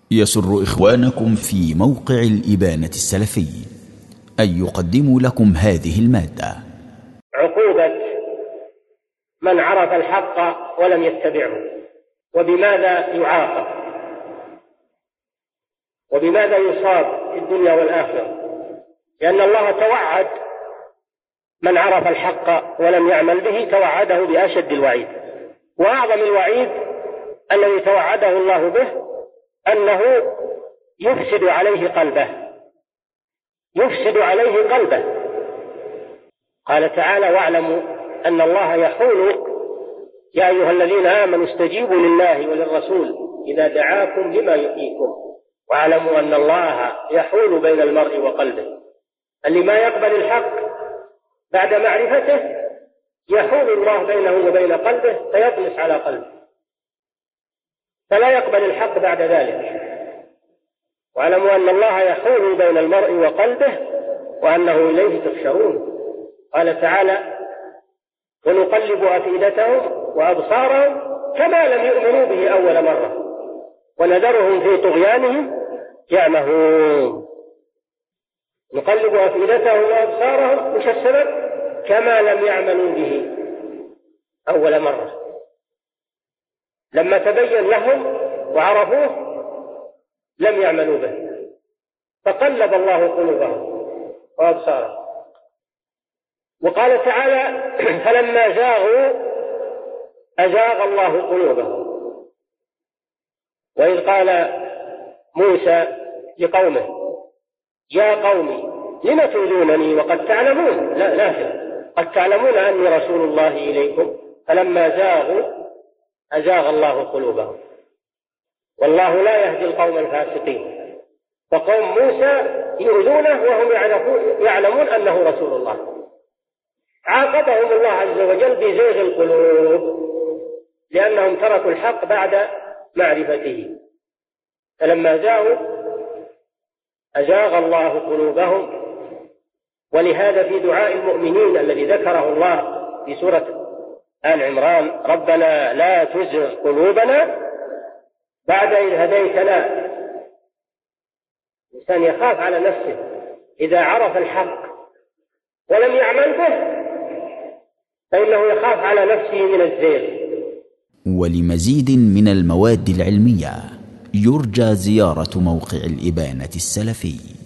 يسر إخوانكم في موقع الإبانة السلفي أن يقدموا لكم هذه المادة. عقوبة من عرف الحق ولم يتبعه، وبماذا يعاقب، وبماذا يصاب في الدنيا والآخرة. لأن الله توعد من عرف الحق ولم يعمل به، توعده بأشد الوعيد، وأعظم الوعيد الذي توعده الله به أنه يفسد عليه قلبه. قال تعالى: واعلموا أن الله يحول، يا أيها الذين آمنوا استجيبوا لله وللرسول إذا دعاكم لما يحييكم واعلموا أن الله يحول بين المرء وقلبه. اللي ما يقبل الحق بعد معرفته يحول الله بينه وبين قلبه فيطمس على قلبه، فلا يقبل الحق بعد ذلك. واعلموا أن الله يحول بين المرء وقلبه وأنه إليه تحشرون. قال تعالى: ونقلب أفئدتهم وأبصارهم كما لم يؤمنوا به أول مرة ونذرهم في طغيانهم يعمهون. نقلب أفئدتهم وأبصارهم، وش السبب؟ كما لم يعملوا به أول مرة. لما تبين لهم وعرفوه لم يعملوا به، فقلب الله قلوبهم وأبصارهم. وقال تعالى: فلما زاغوا أزاغ الله قلوبهم. وإذ قال موسى لقومه: يا قوم لم تؤذونني وقد تعلمون، قد تعلمون أني رسول الله إليكم. فلما زاغوا أزاغ الله قلوبهم، والله لا يهدي القوم الفاسقين. فقوم موسى يؤذونه وهم يعلمون أنه رسول الله. عاقبهم الله عز وجل بزيغ القلوب لأنهم تركوا الحق بعد معرفته. فلما زاغوا أزاغ الله قلوبهم. ولهذا في دعاء المؤمنين الذي ذكره الله في سورة آل عمران: ربنا لا تزغ قلوبنا بعد إذ هديتنا. الإنسان يخاف على نفسه إذا عرف الحق ولم يعمل به، فإنه يخاف على نفسه من الزيغ. ولمزيد من المواد العلمية يرجى زيارة موقع الإبانة السلفي.